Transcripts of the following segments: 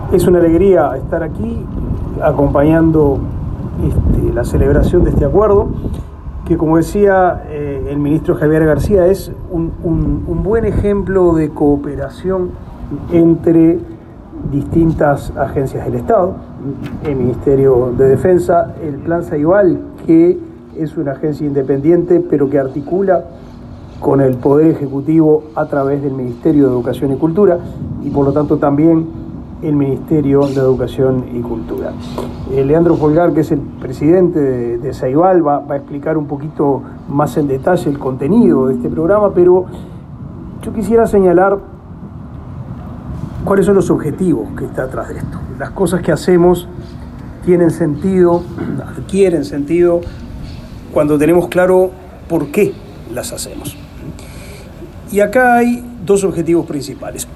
Es una alegría estar aquí acompañando la celebración de este acuerdo, que, como decía el ministro Javier García, es un buen ejemplo de cooperación entre distintas agencias del Estado, el Ministerio de Defensa, el Plan Ceibal, que es una agencia independiente pero que articula con el Poder Ejecutivo a través del Ministerio de Educación y Cultura, y por lo tanto también el Ministerio de Educación y Cultura. Leandro Folgar, que es el presidente de Ceibal, va a explicar un poquito más en detalle el contenido de este programa, pero yo quisiera señalar cuáles son los objetivos que está atrás de esto. Las cosas que hacemos tienen sentido, adquieren sentido, cuando tenemos claro por qué las hacemos. Y acá hay dos objetivos principales.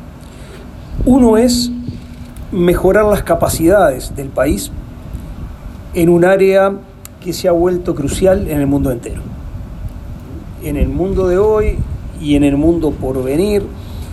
Uno es mejorar las capacidades del país en un área que se ha vuelto crucial en el mundo entero. En el mundo de hoy y en el mundo por venir,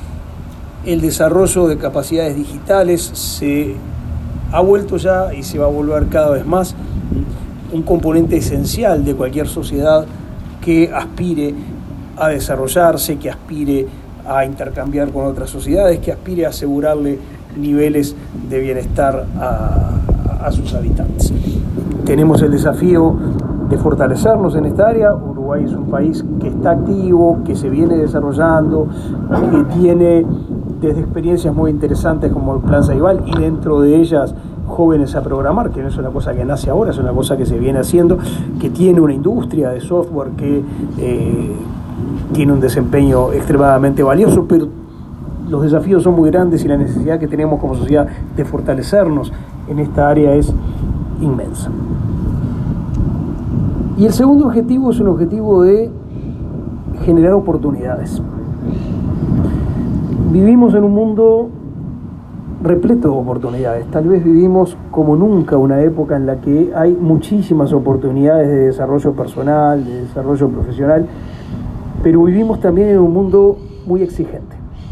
el desarrollo de capacidades digitales se ha vuelto ya y se va a volver cada vez más un componente esencial de cualquier sociedad que aspire a desarrollarse, que aspire a intercambiar con otras sociedades, que aspire a asegurarle niveles de bienestar a sus habitantes. Tenemos el desafío de fortalecernos en esta área. Uruguay es un país que está activo, que se viene desarrollando, que tiene desde experiencias muy interesantes como el Plan Ceibal y dentro de ellas Jóvenes a Programar, que no es una cosa que nace ahora, es una cosa que se viene haciendo, que tiene una industria de software que tiene un desempeño extremadamente valioso, pero los desafíos son muy grandes y la necesidad que tenemos como sociedad de fortalecernos en esta área es inmensa. Y el segundo objetivo es un objetivo de generar oportunidades. Vivimos en un mundo repleto de oportunidades. Tal vez vivimos como nunca una época en la que hay muchísimas oportunidades de desarrollo personal, de desarrollo profesional, pero vivimos también en un mundo muy exigente,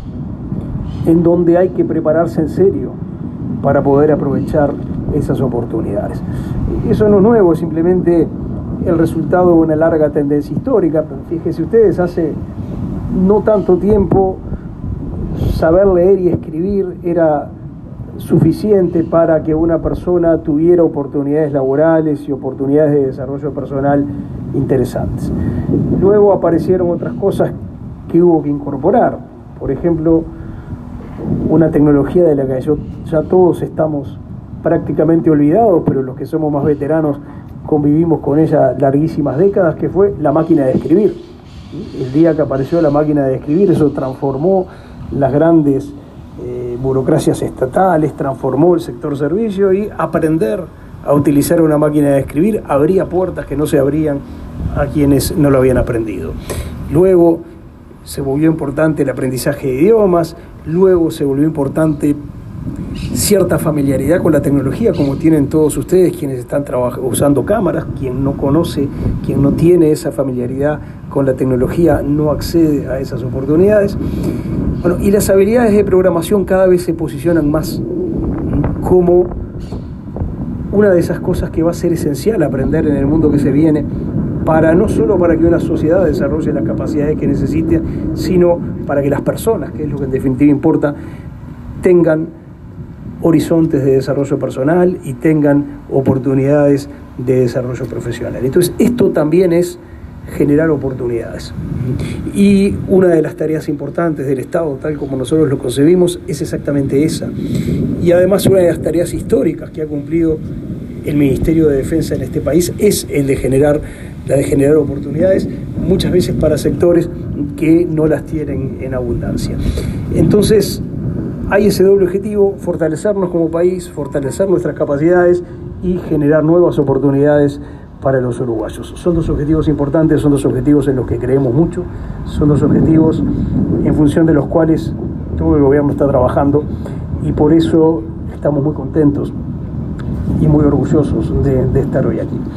en donde hay que prepararse en serio para poder aprovechar esas oportunidades. Eso no es nuevo, es simplemente el resultado de una larga tendencia histórica. Pero fíjense ustedes, hace no tanto tiempo saber leer y escribir era suficiente para que una persona tuviera oportunidades laborales y oportunidades de desarrollo personal interesantes. Luego aparecieron otras cosas que hubo que incorporar. Por ejemplo, una tecnología de la que ya todos estamos prácticamente olvidados, pero los que somos más veteranos convivimos con ella larguísimas décadas, que fue la máquina de escribir. El día que apareció la máquina de escribir, eso transformó las grandes burocracias estatales, transformó el sector servicio, y aprender a utilizar una máquina de escribir abría puertas que no se abrían a quienes no lo habían aprendido. Luego se volvió importante el aprendizaje de idiomas, luego se volvió importante cierta familiaridad con la tecnología, como tienen todos ustedes quienes están usando cámaras. Quien no conoce, quien no tiene esa familiaridad con la tecnología no accede a esas oportunidades. Bueno, y las habilidades de programación cada vez se posicionan más como una de esas cosas que va a ser esencial aprender en el mundo que se viene, no solo para que una sociedad desarrolle las capacidades que necesite, sino para que las personas, que es lo que en definitiva importa, tengan horizontes de desarrollo personal y tengan oportunidades de desarrollo profesional. Entonces, esto también es generar oportunidades. Y una de las tareas importantes del Estado, tal como nosotros lo concebimos, es exactamente esa. Y además, una de las tareas históricas que ha cumplido el Ministerio de Defensa en este país es la de generar oportunidades, muchas veces para sectores que no las tienen en abundancia. Entonces, hay ese doble objetivo: fortalecernos como país, fortalecer nuestras capacidades y generar nuevas oportunidades para los uruguayos. Son dos objetivos importantes, son dos objetivos en los que creemos mucho, son dos objetivos en función de los cuales todo el gobierno está trabajando, y por eso estamos muy contentos y muy orgullosos de estar hoy aquí.